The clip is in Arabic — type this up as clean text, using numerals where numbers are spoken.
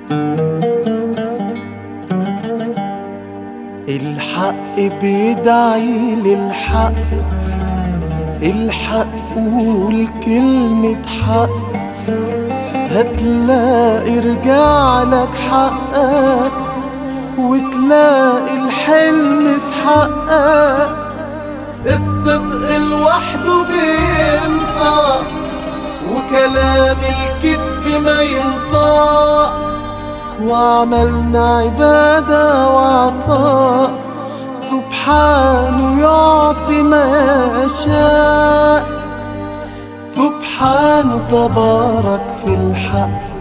الحق بيدعي للحق، الحق قول كلمة حق، هتلاقي رجعلك حقك وتلاقي الحلم اتحقق. الصدق لوحده بينطق وكلام الكذب ما ينطق، وعملنا عبادة وعطاء، سبحانه يعطي ما شاء. سبحانه تبارك في الحق